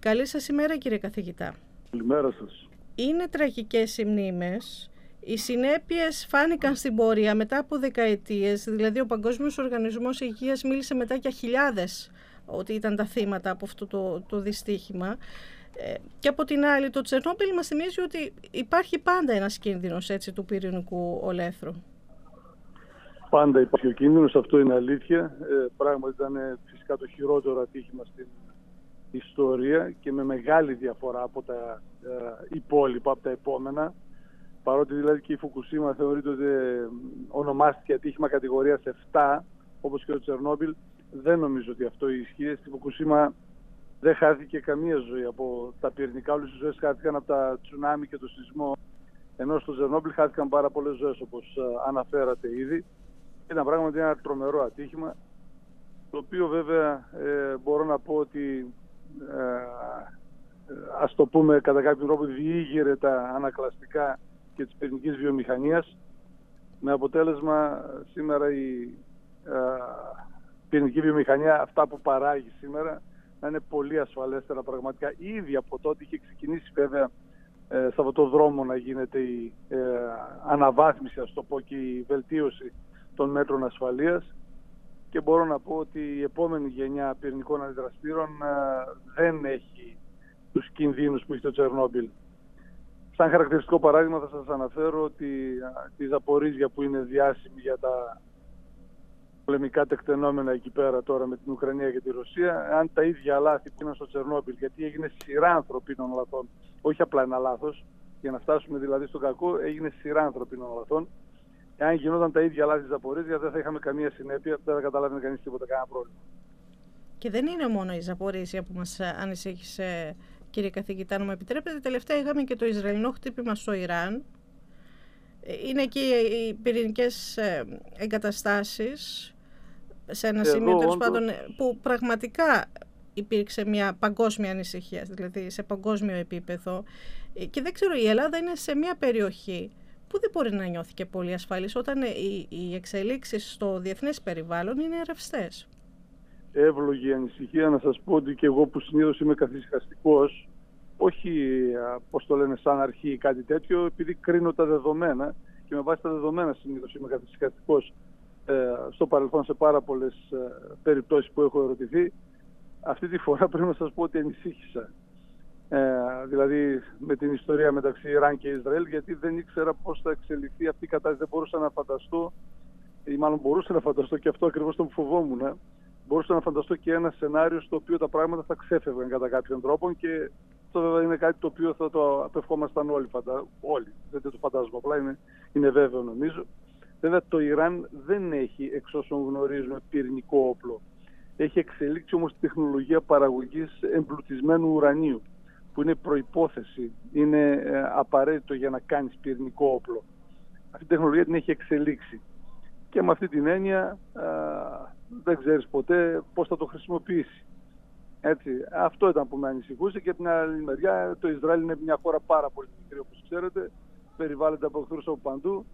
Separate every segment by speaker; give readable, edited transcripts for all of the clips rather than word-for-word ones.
Speaker 1: Καλή σας ημέρα, κύριε καθηγητά.
Speaker 2: Καλημέρα σας.
Speaker 1: Είναι τραγικές οι μνήμες. Οι συνέπειες φάνηκαν στην πορεία μετά από δεκαετίες. Δηλαδή ο Παγκόσμιος Οργανισμός Υγείας μίλησε μετά για χιλιάδες ότι ήταν τα θύματα από αυτό το δυστύχημα. Και από την άλλη, το Τσερνόμπιλ μας θυμίζει ότι υπάρχει πάντα ένας κίνδυνος του πυρηνικού ολέθρου.
Speaker 2: Πάντα υπάρχει ο κίνδυνος, αυτό είναι αλήθεια. Πράγματι ήταν φυσικά το χειρότερο ατύχημα στην ιστορία και με μεγάλη διαφορά από τα υπόλοιπα, από τα επόμενα. Παρότι δηλαδή και η Φουκουσίμα θεωρείται ότι ονομάστηκε ατύχημα κατηγορίας 7, όπως και το Τσερνόμπιλ, δεν νομίζω ότι αυτό ισχύει. Στη Φουκουσίμα δεν χάθηκε καμία ζωή από τα πυρηνικά, όλες οι ζωές χάθηκαν από τα τσουνάμι και το σεισμό. Ενώ στο Τσερνόμπιλ χάθηκαν πάρα πολλές ζωές, όπως αναφέρατε ήδη. Ήταν πράγματι ένα τρομερό ατύχημα, το οποίο βέβαια μπορώ να πω ότι ας το πούμε κατά κάποιο τρόπο διήγηρε τα ανακλαστικά και της πυρηνικής βιομηχανίας, με αποτέλεσμα σήμερα η πυρηνική βιομηχανία, αυτά που παράγει σήμερα, να είναι πολύ ασφαλέστερα πραγματικά. Ήδη από τότε είχε ξεκινήσει βέβαια σε αυτό το δρόμο να γίνεται η αναβάθμιση, ας το πω, και η βελτίωση των μέτρων ασφαλείας, και μπορώ να πω ότι η επόμενη γενιά πυρηνικών αντιδραστήρων δεν έχει τους κινδύνους που έχει το Τσερνόμπιλ. Σαν χαρακτηριστικό παράδειγμα θα σας αναφέρω ότι τη Ζαπορίζια, που είναι διάσημη για τα πολεμικά τεκτενόμενα εκεί πέρα τώρα με την Ουκρανία και τη Ρωσία, αν τα ίδια λάθη που είναι στο Τσερνόμπιλ, γιατί έγινε σειρά ανθρωπίνων λαθών, όχι απλά ένα λάθος, για να φτάσουμε δηλαδή στο κακό, έγινε σειρά ανθρωπίνων λαθών. Εάν γινόταν τα ίδια λάθη της Ζαπορίζια, δεν θα είχαμε καμία συνέπεια, δεν θα καταλάβαινε κανείς τίποτα, κανένα πρόβλημα. Και
Speaker 1: δεν είναι μόνο η Ζαπορίζια που μας ανησύχησε, κύριε καθηγητά, να μου επιτρέπετε. Τελευταία είχαμε και το Ισραηλινό χτύπημα στο Ιράν. Είναι εκεί οι πυρηνικές εγκαταστάσεις, σε ένα σημείο τέλος πάντων που πραγματικά υπήρξε μια παγκόσμια ανησυχία, δηλαδή σε παγκόσμιο επίπεδο. Και δεν ξέρω, η Ελλάδα είναι σε μια περιοχή που δεν μπορεί να νιώθει και πολύ ασφαλής όταν οι εξελίξεις στο διεθνές περιβάλλον είναι ρευστές.
Speaker 2: Εύλογη ανησυχία. Να σας πω ότι και εγώ που συνήθως είμαι καθησυχαστικός, όχι πώς το λένε σαν αρχή ή κάτι τέτοιο, επειδή κρίνω τα δεδομένα και με βάση τα δεδομένα συνήθως είμαι καθησυχαστικός στο παρελθόν σε πάρα πολλές περιπτώσεις που έχω ερωτηθεί. Αυτή τη φορά πρέπει να σας πω ότι ανησύχησα. Δηλαδή με την ιστορία μεταξύ Ιράν και Ισραήλ, γιατί δεν ήξερα πώς θα εξελιχθεί αυτή η κατάσταση. Δεν μπορούσα να φανταστώ, ή μάλλον μπορούσα να φανταστώ, και αυτό ακριβώς το που φοβόμουν, μπορούσα να φανταστώ και ένα σενάριο στο οποίο τα πράγματα θα ξέφευγαν κατά κάποιον τρόπο, και αυτό βέβαια είναι κάτι το οποίο θα το απευχόμασταν όλοι. Όλοι. Δεν το φαντάζομαι, απλά είναι βέβαιο νομίζω. Βέβαια το Ιράν δεν έχει, εξ όσων γνωρίζουμε, πυρηνικό όπλο. Έχει εξελίξει όμως τη τεχνολογία παραγωγής εμπλουτισμένου ουρανίου, που είναι προϋπόθεση, είναι απαραίτητο για να κάνεις πυρηνικό όπλο. Αυτή η τεχνολογία την έχει εξελίξει. Και με αυτή την έννοια δεν ξέρεις ποτέ πώς θα το χρησιμοποιήσει. Έτσι, αυτό ήταν που με ανησυχούσε. Και από την άλλη μεριά, το Ισραήλ είναι μια χώρα πάρα πολύ μικρή, όπως ξέρετε, περιβάλλεται από εχθρούς από παντού,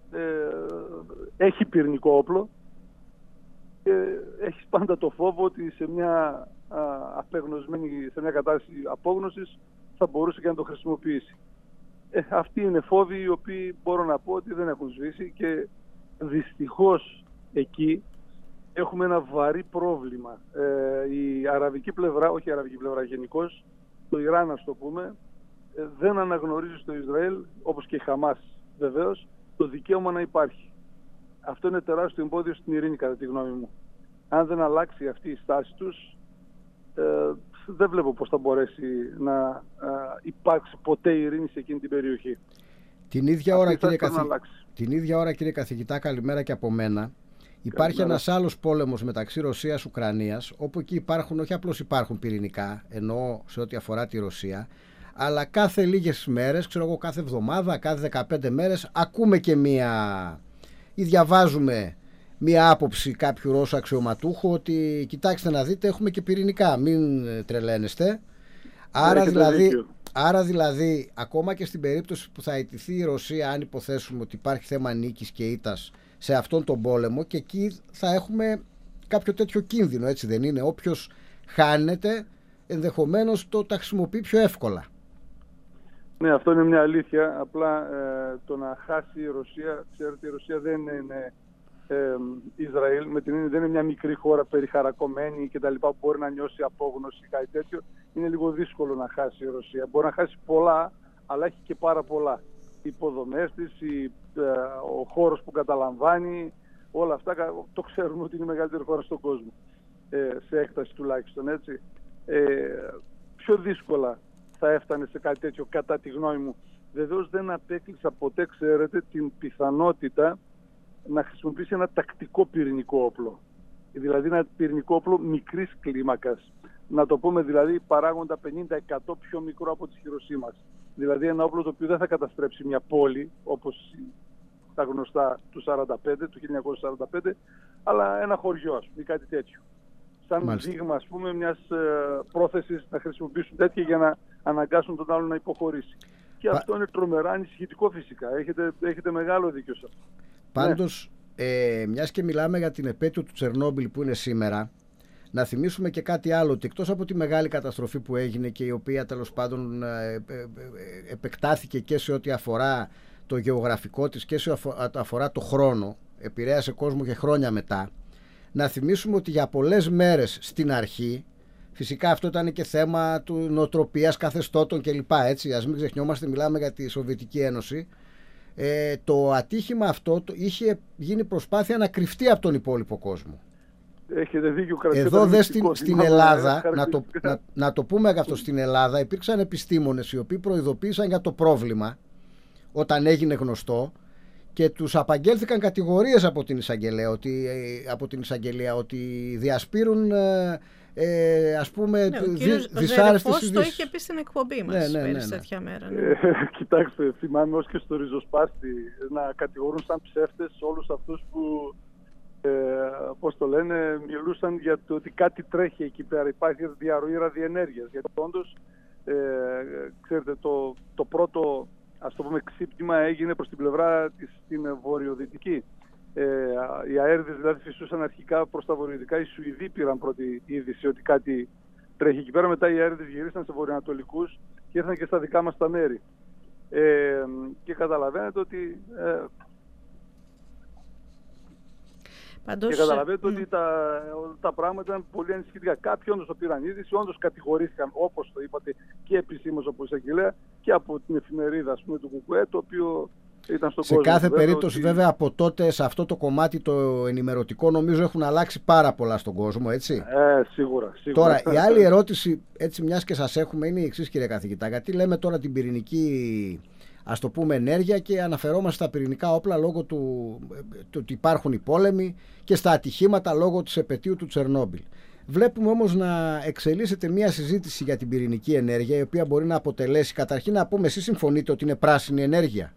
Speaker 2: έχει πυρηνικό όπλο και έχει πάντα το φόβο ότι σε μια σε μια κατάσταση απόγνωσης θα μπορούσε και να το χρησιμοποιήσει. Αυτοί είναι φόβοι οι οποίοι μπορώ να πω ότι δεν έχουν σβήσει, και δυστυχώς εκεί έχουμε ένα βαρύ πρόβλημα. Η αραβική πλευρά, όχι η αραβική πλευρά γενικώς, το Ιράν ας το πούμε, δεν αναγνωρίζει στο Ισραήλ, όπως και η Χαμάς βεβαίως, το δικαίωμα να υπάρχει. Αυτό είναι τεράστιο εμπόδιο στην ειρήνη, κατά τη γνώμη μου. Αν δεν αλλάξει αυτή η στάση τους, δεν βλέπω πώς θα μπορέσει να υπάρξει ποτέ ειρήνη σε εκείνη την περιοχή.
Speaker 3: Την ίδια ώρα, κύριε καθηγητά, καλημέρα και από μένα. Υπάρχει ένας άλλος πόλεμος μεταξύ Ρωσίας-Ουκρανίας, όπου εκεί υπάρχουν, όχι απλώς υπάρχουν πυρηνικά, εννοώ σε ό,τι αφορά τη Ρωσία, αλλά κάθε λίγες μέρες, ξέρω εγώ, κάθε εβδομάδα, κάθε 15 μέρες, ακούμε και ή διαβάζουμε μία άποψη κάποιου Ρώσου αξιωματούχου ότι κοιτάξτε να δείτε, έχουμε και πυρηνικά, μην τρελαίνεστε. Άρα δηλαδή ακόμα και στην περίπτωση που θα ιτηθεί η Ρωσία, αν υποθέσουμε ότι υπάρχει θέμα νίκης και ήττας σε αυτόν τον πόλεμο, και εκεί θα έχουμε κάποιο τέτοιο κίνδυνο, έτσι δεν είναι? Όποιος χάνεται ενδεχομένως τα χρησιμοποιεί πιο εύκολα.
Speaker 2: Ναι, αυτό είναι μια αλήθεια. Απλά το να χάσει η Ρωσία, ξέρετε, η Ρωσία δεν είναι Ισραήλ, με την έννοια δεν είναι μια μικρή χώρα περιχαρακωμένη και τα λοιπά, που μπορεί να νιώσει απόγνωση ή κάτι τέτοιο. Είναι λίγο δύσκολο να χάσει η Ρωσία. Μπορεί να χάσει πολλά, αλλά έχει και πάρα πολλά. Οι υποδομές της, ο χώρος που καταλαμβάνει, όλα αυτά το ξέρουμε ότι είναι η μεγαλύτερη χώρα στον κόσμο. Σε έκταση τουλάχιστον, έτσι. Πιο δύσκολα θα έφτανε σε κάτι τέτοιο, κατά τη γνώμη μου. Βεβαίως δεν απέκλεισα ποτέ, ξέρετε, την πιθανότητα να χρησιμοποιήσει ένα τακτικό πυρηνικό όπλο. Δηλαδή ένα πυρηνικό όπλο μικρής κλίμακας. Να το πούμε δηλαδή παράγοντα 50% πιο μικρό από τις Χειροσύμας. Δηλαδή ένα όπλο το οποίο δεν θα καταστρέψει μια πόλη, όπως τα γνωστά του 1945, αλλά ένα χωριό, ας πούμε, ή κάτι τέτοιο. Σαν δείγμα, ας πούμε, μιας πρόθεσης να χρησιμοποιήσουν τέτοια για να αναγκάσουν τον άλλον να υποχωρήσει. Και αυτό είναι τρομερά ανησυχητικό φυσικά. Έχετε μεγάλο δίκιο σε αυτό.
Speaker 3: Πάντως, μιας και μιλάμε για την επέτειο του Τσερνόμπιλ που είναι σήμερα, να θυμίσουμε και κάτι άλλο, ότι εκτός από τη μεγάλη καταστροφή που έγινε και η οποία τέλος πάντων επεκτάθηκε και σε ό,τι αφορά το γεωγραφικό της και σε ό,τι αφορά το χρόνο, επηρέασε κόσμο και χρόνια μετά, να θυμίσουμε ότι για πολλές μέρες στην αρχή, φυσικά αυτό ήταν και θέμα του νοοτροπίας, καθεστώτων κλπ. Έτσι, ας μην ξεχνιόμαστε, μιλάμε για τη Σοβιετική Ένωση. Το ατύχημα αυτό είχε γίνει προσπάθεια να κρυφτεί από τον υπόλοιπο κόσμο.
Speaker 2: Έχετε δίκιο.
Speaker 3: Εδώ στην Ελλάδα, να το πούμε αυτό, στην Ελλάδα υπήρξαν επιστήμονες οι οποίοι προειδοποίησαν για το πρόβλημα όταν έγινε γνωστό και τους απαγγέλθηκαν κατηγορίες από την εισαγγελία ότι διασπείρουν ας πούμε
Speaker 1: δυσάρεστες ειδήσεις. Το είχε πει στην εκπομπή μας πέρυσι τέτοια μέρα.
Speaker 2: Κοιτάξτε, θυμάμαι ως και στο ριζοσπάστη να κατηγορούν σαν ψεύτες όλους αυτούς που πώς το λένε, μιλούσαν για το ότι κάτι τρέχει εκεί πέρα, υπάρχει διαρροή ραδιενέργειας. Γιατί όντως, ξέρετε, το πρώτο, ας το πούμε, ξύπνημα έγινε προς την πλευρά στην βορειοδυτική. Οι αέριδες δηλαδή φυσούσαν αρχικά προς τα βορειοδυτικά. Οι Σουηδοί πήραν πρώτη είδηση ότι κάτι τρέχει εκεί πέρα. Μετά οι αέριδες γυρίσαν σε βορειοανατολικούς και ήρθαν και στα δικά μας τα μέρη. Και καταλαβαίνετε ότι ότι τα πράγματα ήταν πολύ ανησυχητικά. Κάποιοι όντως το πήραν είδηση, όντως κατηγορήθηκαν, όπως το είπατε, και επισήμως από εισαγγελέα και από την εφημερίδα, ας πούμε, του ΚΚΕ, το οποίο ήταν στον κόσμο.
Speaker 3: Σε κάθε περίπτωση, βέβαια, από τότε σε αυτό το κομμάτι το ενημερωτικό, νομίζω έχουν αλλάξει πάρα πολλά στον κόσμο, έτσι.
Speaker 2: Σίγουρα.
Speaker 3: Τώρα, η άλλη ερώτηση, έτσι μιας και σας έχουμε, είναι η εξής, κύριε καθηγητά. Γιατί λέμε τώρα την πυρηνική, ας το πούμε, ενέργεια και αναφερόμαστε στα πυρηνικά όπλα λόγω του ότι υπάρχουν οι πόλεμοι και στα ατυχήματα λόγω της επετείου του Τσερνόμπιλ. Βλέπουμε όμως να εξελίσσεται μια συζήτηση για την πυρηνική ενέργεια, η οποία μπορεί να αποτελέσει, καταρχήν να πούμε, εσείς συμφωνείτε ότι είναι πράσινη ενέργεια?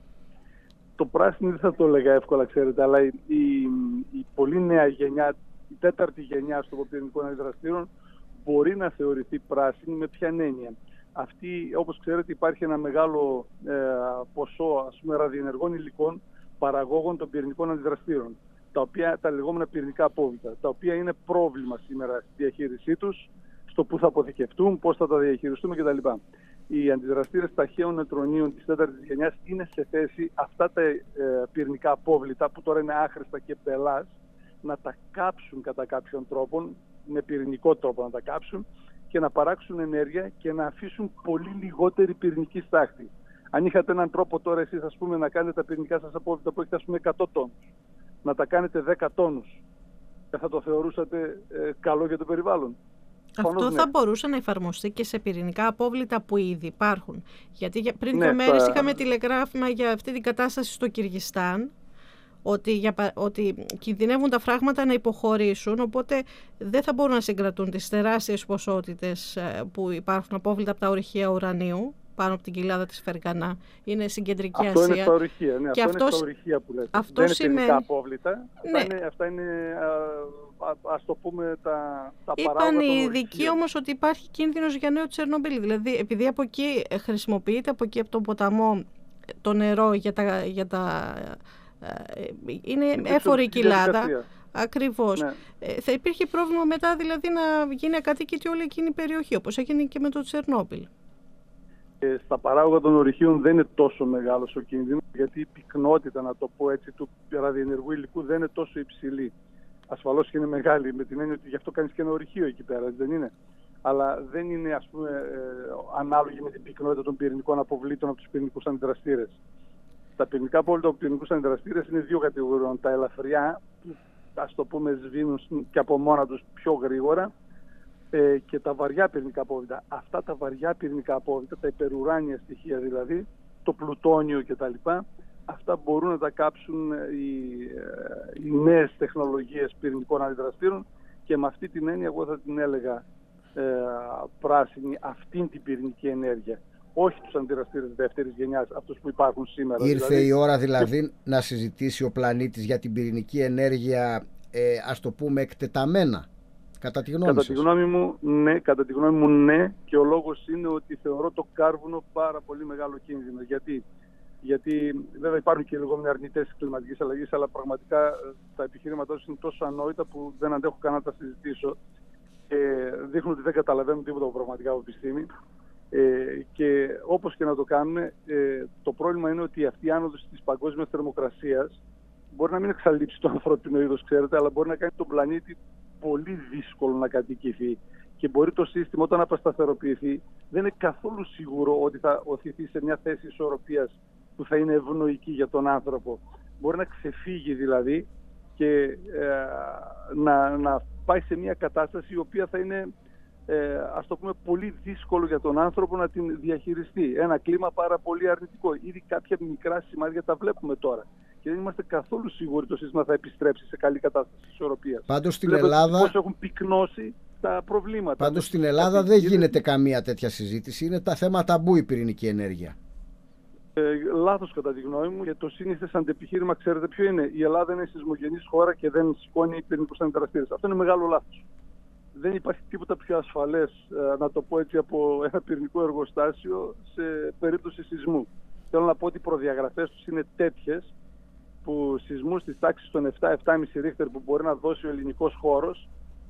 Speaker 2: Το πράσινο δεν θα το έλεγα εύκολα, ξέρετε, αλλά η πολύ νέα γενιά, η τέταρτη γενιά των πυρηνικών αντιδραστήρων μπορεί να θεωρηθεί πράσινη. Με ποια έννοια? Αυτή, όπως ξέρετε, υπάρχει ένα μεγάλο ποσό, ας πούμε, ραδιενεργών υλικών παραγόγων των πυρηνικών αντιδραστήρων, τα λεγόμενα πυρηνικά απόβλητα, τα οποία είναι πρόβλημα σήμερα στη διαχείρισή τους, στο πού θα αποθηκευτούν, πώς θα τα διαχειριστούμε κτλ. Οι αντιδραστήρες ταχαίων νετρονίων της τέταρτης γενιάς είναι σε θέση αυτά τα πυρηνικά απόβλητα, που τώρα είναι άχρηστα και μπελάς, να τα κάψουν κατά κάποιον τρόπο, με πυρηνικό τρόπο να τα κάψουν, και να παράξουν ενέργεια και να αφήσουν πολύ λιγότερη πυρηνική στάχτη. Αν είχατε έναν τρόπο τώρα εσείς, ας πούμε, να κάνετε τα πυρηνικά σας απόβλητα που έχετε, ας πούμε, 100 τόνους, να τα κάνετε 10 τόνους, θα το θεωρούσατε καλό για το περιβάλλον?
Speaker 1: Αυτό θα μπορούσε να εφαρμοστεί και σε πυρηνικά απόβλητα που ήδη υπάρχουν. Γιατί πριν 2 μέρες είχαμε τηλεγράφημα για αυτή την κατάσταση στο Κυργιστάν, ότι κινδυνεύουν τα φράγματα να υποχωρήσουν, οπότε δεν θα μπορούν να συγκρατούν τις τεράστιες ποσότητες που υπάρχουν απόβλητα από τα ορυχεία ουρανίου πάνω από την κοιλάδα της Φεργανά. Είναι στην Κεντρική Ασία.
Speaker 2: Αυτό είναι στα ορυχεία, ναι. Αυτό είναι στα ορυχεία που λέτε. Δεν είναι πυρηνικά απόβλητα.
Speaker 1: Ναι.
Speaker 2: Αυτά είναι, ας το πούμε, τα
Speaker 1: Είπαν οι ειδικοί όμως ότι υπάρχει κίνδυνος για νέο Τσερνομπίλ. Δηλαδή, επειδή από εκεί χρησιμοποιείται, από εκεί από τον ποταμό, το νερό για τα είναι έφορη κοιλάδα. Ακριβώς.
Speaker 2: Ναι.
Speaker 1: Θα υπήρχε πρόβλημα μετά δηλαδή να γίνει ακατοίκητη όλη εκείνη η περιοχή, όπως έγινε και με το Τσερνόμπιλ.
Speaker 2: Στα παράγωγα των ορυχείων δεν είναι τόσο μεγάλος ο κίνδυνος, γιατί η πυκνότητα, να το πω έτσι, του ραδιενεργού υλικού δεν είναι τόσο υψηλή. Ασφαλώς και είναι μεγάλη, με την έννοια ότι γι' αυτό κάνεις και ένα ορυχείο εκεί πέρα, δεν είναι. Αλλά δεν είναι, ας πούμε, ανάλογη με την πυκνότητα των πυρηνικών αποβλήτων από τους πυρηνικούς αντιδραστήρες. Τα πυρηνικά απόβλητα από πυρηνικούς αντιδραστήρες είναι δύο κατηγοριών. Τα ελαφριά, που ας το πούμε σβήνουν και από μόνα τους πιο γρήγορα, και τα βαριά πυρηνικά απόβλητα. Αυτά τα βαριά πυρηνικά απόβλητα, τα υπερουράνια στοιχεία δηλαδή, το πλουτόνιο κτλ., αυτά μπορούν να τα κάψουν οι νέες τεχνολογίες πυρηνικών αντιδραστήρων, και με αυτή την έννοια εγώ θα την έλεγα πράσινη αυτήν την πυρηνική ενέργεια. Όχι τους αντιδραστήρες δεύτερης γενιάς, αυτούς που υπάρχουν σήμερα.
Speaker 3: Ήρθε δηλαδή η ώρα δηλαδή να συζητήσει ο πλανήτης για την πυρηνική ενέργεια, ας το πούμε, εκτεταμένα. Κατά τη γνώμη μου, ναι, και ο λόγος είναι ότι θεωρώ το κάρβουνο πάρα πολύ μεγάλο κίνδυνο. Γιατί βέβαια υπάρχουν και λεγόμενοι αρνητές της κλιματικής αλλαγής, αλλά πραγματικά τα επιχειρήματά τους είναι τόσο ανόητα που δεν αντέχω καν να τα συζητήσω. Δείχνουν ότι δεν καταλαβαίνουν τίποτα πραγματικά από επιστήμη. Και όπως και να το κάνουμε, το πρόβλημα είναι ότι αυτή η άνοδος της παγκόσμιας θερμοκρασίας μπορεί να μην εξαλείψει το ανθρώπινο είδος, ξέρετε, αλλά μπορεί να κάνει τον πλανήτη πολύ δύσκολο να κατοικηθεί, και μπορεί το σύστημα όταν αποσταθεροποιηθεί δεν είναι καθόλου σίγουρο ότι θα οθηθεί σε μια θέση ισορροπίας που θα είναι ευνοϊκή για τον άνθρωπο. Μπορεί να ξεφύγει δηλαδή και να πάει σε μια κατάσταση η οποία θα είναι, ας το πούμε, πολύ δύσκολο για τον άνθρωπο να την διαχειριστεί. Ένα κλίμα πάρα πολύ αρνητικό. Ήδη κάποια μικρά σημάδια τα βλέπουμε τώρα. Και δεν είμαστε καθόλου σίγουροι ότι το σύστημα θα επιστρέψει σε καλή κατάσταση ισορροπίας. Πάντως στην Ελλάδα,
Speaker 2: πώς έχουν πυκνώσει τα προβλήματα.
Speaker 3: Πάντως στην Ελλάδα δεν γίνεται καμία τέτοια συζήτηση. Είναι τα θέματα ταμπού η πυρηνική ενέργεια.
Speaker 2: Λάθος κατά τη γνώμη μου, και το σύνηθες αντεπιχείρημα, ξέρετε ποιο είναι? Η Ελλάδα είναι σεισμογενής χώρα και δεν σηκώνει πυρηνικούς αντιδραστήρες. Αυτό είναι μεγάλο λάθος. Δεν υπάρχει τίποτα πιο ασφαλές, να το πω έτσι, από ένα πυρηνικό εργοστάσιο σε περίπτωση σεισμού. Θέλω να πω ότι οι προδιαγραφές τους είναι τέτοιες που σεισμούς της τάξης των 7-7,5 ρίχτερ που μπορεί να δώσει ο ελληνικός χώρος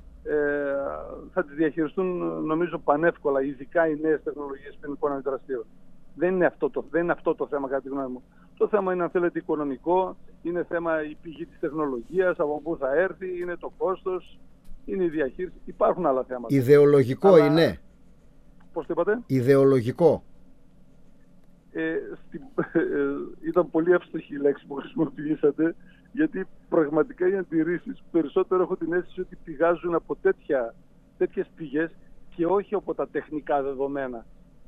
Speaker 2: θα τις διαχειριστούν νομίζω πανεύκολα, ειδικά οι νέες τεχνολογίες πυρηνικών αντιδραστήρων. Δεν είναι αυτό το θέμα κατά τη γνώμη μου. Το θέμα είναι, αν θέλετε, οικονομικό, είναι θέμα η πηγή της τεχνολογίας, από πού θα έρθει, είναι το κόστος, είναι η διαχείριση. Υπάρχουν άλλα θέματα.
Speaker 3: Ιδεολογικό είναι.
Speaker 2: Πώς το είπατε?
Speaker 3: Ιδεολογικό.
Speaker 2: Ήταν πολύ εύστοχη η λέξη που χρησιμοποιήσατε, γιατί πραγματικά οι αντιρρήσεις περισσότερο έχω την αίσθηση ότι πηγάζουν από τέτοιες πηγές και όχι από τα τεχνικά δεδομένα.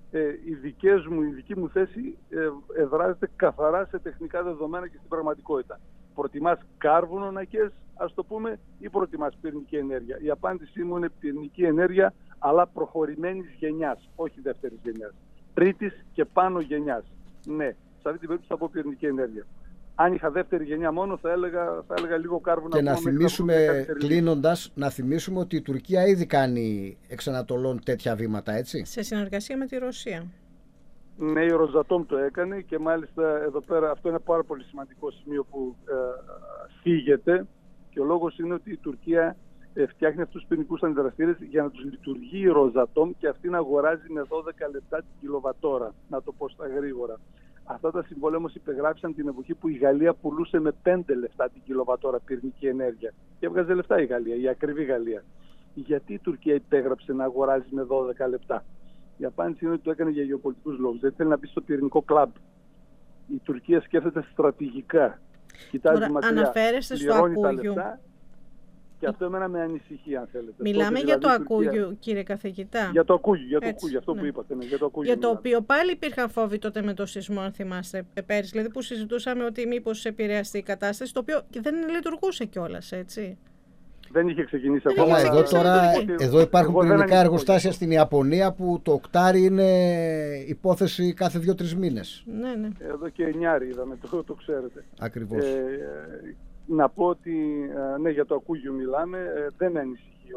Speaker 2: Η δική μου θέση εδράζεται καθαρά σε τεχνικά δεδομένα και στην πραγματικότητα. Προτιμάς κάρβουνο-νακές, ας το πούμε, ή προτιμάς πυρηνική ενέργεια? Η απάντησή μου είναι πυρηνική ενέργεια, αλλά προχωρημένης γενιάς, όχι δεύτερης γενιάς. Τρίτης και πάνω γενιάς. Ναι, σε αυτή την περίπτωση θα πω πυρηνική ενέργεια. Αν είχα δεύτερη γενιά μόνο θα έλεγα λίγο κάρβουνο.
Speaker 3: Και να θυμίσουμε, κλείνοντας, να θυμίσουμε ότι η Τουρκία ήδη κάνει εξ Ανατολών τέτοια βήματα, έτσι.
Speaker 1: Σε συνεργασία με τη Ρωσία.
Speaker 2: Ναι, η Ροζατόμ το έκανε, και μάλιστα εδώ πέρα αυτό είναι πάρα πολύ σημαντικό σημείο που φύγεται, και ο λόγος είναι ότι η Τουρκία φτιάχνει αυτούς τους πυρηνικούς αντιδραστήρες για να τους λειτουργεί η Ροζατόμ και αυτή να αγοράζει με 12 λεπτά την κιλοβατόρα, να το πω στα γρήγορα. Αυτά τα συμβόλαια όμως υπεγράφησαν την εποχή που η Γαλλία πουλούσε με 5 λεπτά την κιλοβατόρα πυρηνική ενέργεια. Και έβγαζε λεφτά η Γαλλία, η ακριβή Γαλλία. Γιατί η Τουρκία υπέγραψε να αγοράζει με 12 λεπτά? Η απάντηση είναι ότι το έκανε για γεωπολιτικούς λόγους. Δεν θέλει να μπει στο πυρηνικό κλαμπ. Η Τουρκία σκέφτεται στρατηγικά. Κοιτάζει μακριά,
Speaker 1: αναφέρεστε στο Ακούγιου.
Speaker 2: Και αυτό εμένα με ανησυχεί, αν θέλετε.
Speaker 1: Μιλάμε για το Ακούγιου, κύριε καθηγητά.
Speaker 2: Για το Ακούγιου, αυτό που είπατε. Ναι,
Speaker 1: για το οποίο πάλι υπήρχαν φόβοι τότε με το σεισμό, αν θυμάστε, πέρυσι, δηλαδή που συζητούσαμε ότι μήπως επηρεαστεί η κατάσταση, το οποίο δεν λειτουργούσε κιόλας, έτσι.
Speaker 2: Δεν είχε ξεκινήσει
Speaker 3: ακόμα. Εδώ υπάρχουν πυρηνικά εργοστάσια στην Ιαπωνία που το οκτάρι είναι υπόθεση κάθε 2-3 μήνες.
Speaker 1: Ναι.
Speaker 2: Εδώ και 9 είδαμε, το ξέρετε.
Speaker 3: Ακριβώς.
Speaker 2: Να πω ότι ναι, για το Ακούγιου μιλάμε, δεν ανησυχεί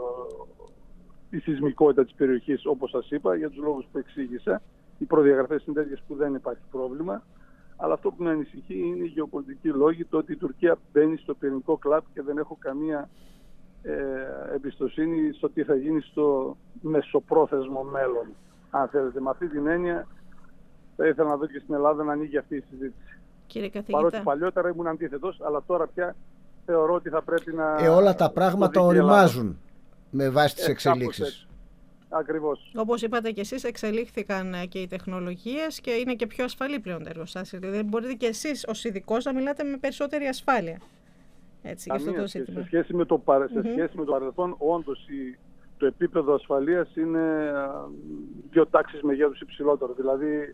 Speaker 2: η σεισμικότητα της περιοχής, όπως σας είπα, για τους λόγους που εξήγησα. Οι προδιαγραφές είναι τέτοιες που δεν υπάρχει πρόβλημα. Αλλά αυτό που με ανησυχεί είναι η γεωπολιτική λόγη, το ότι η Τουρκία μπαίνει στο πυρηνικό κλαμπ και δεν έχω καμία εμπιστοσύνη στο τι θα γίνει στο μεσοπρόθεσμο μέλλον. Αν θέλετε, με αυτή την έννοια θα ήθελα να δω και στην Ελλάδα να ανοίγει αυτή η συζήτηση.
Speaker 1: Κύριε καθηγητά.
Speaker 2: Παρότι παλιότερα ήμουν αντίθετος, αλλά τώρα πια θεωρώ ότι θα πρέπει να...
Speaker 3: όλα τα πράγματα οριμάζουν με βάση τις εξελίξεις.
Speaker 2: Ακριβώς.
Speaker 1: Όπως είπατε και εσείς, εξελίχθηκαν και οι τεχνολογίες και είναι και πιο ασφαλή πλέον τα εργοστάσια. Δηλαδή μπορείτε και εσείς ως ειδικός να μιλάτε με περισσότερη ασφάλεια. Έτσι, για αυτό το ζήτημα.
Speaker 2: Σε σχέση με το παρελθόν, όντως το επίπεδο ασφαλείας είναι 2 τάξεις μεγέθους υψηλότερο. Δηλαδή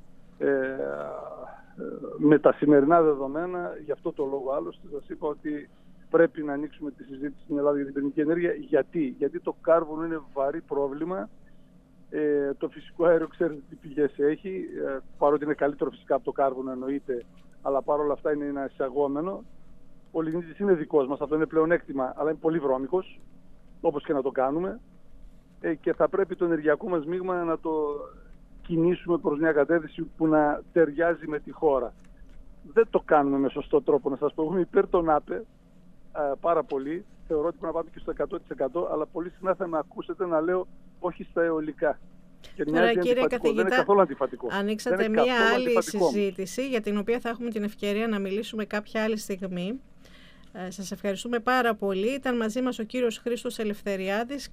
Speaker 2: με τα σημερινά δεδομένα, γι' αυτό το λόγο άλλωστε σας είπα ότι πρέπει να ανοίξουμε τη συζήτηση στην Ελλάδα για την πυρηνική ενέργεια. Γιατί το κάρβουνο είναι βαρύ πρόβλημα. Το φυσικό αέριο ξέρετε τι πηγές έχει, παρότι είναι καλύτερο φυσικά από το κάρβουνο εννοείται, αλλά παρόλα αυτά είναι ένα εισαγόμενο. Ο λιγνίτης είναι δικός μας, αυτό είναι πλεονέκτημα, αλλά είναι πολύ βρώμικος, όπως και να το κάνουμε. Και θα πρέπει το ενεργειακό μας μείγμα να το κινήσουμε προς μια κατεύθυνση που να ταιριάζει με τη χώρα. Δεν το κάνουμε με σωστό τρόπο, να σας πω. Είμαι υπέρ των ΑΠΕ πάρα πολύ. Θεωρώ ότι πρέπει να πάμε και στο 100%, αλλά πολύ συχνά θα με ακούσετε να λέω όχι στα αιωλικά. Και
Speaker 1: τώρα, κύριε καθηγητά,
Speaker 2: δεν είναι καθόλου αντιφατικό.
Speaker 1: Ανοίξατε μία άλλη συζήτηση για την οποία θα έχουμε την ευκαιρία να μιλήσουμε κάποια άλλη στιγμή. Σας ευχαριστούμε πάρα πολύ. Ήταν μαζί μας ο κύριος Χρήστος Ελευθεριάδης.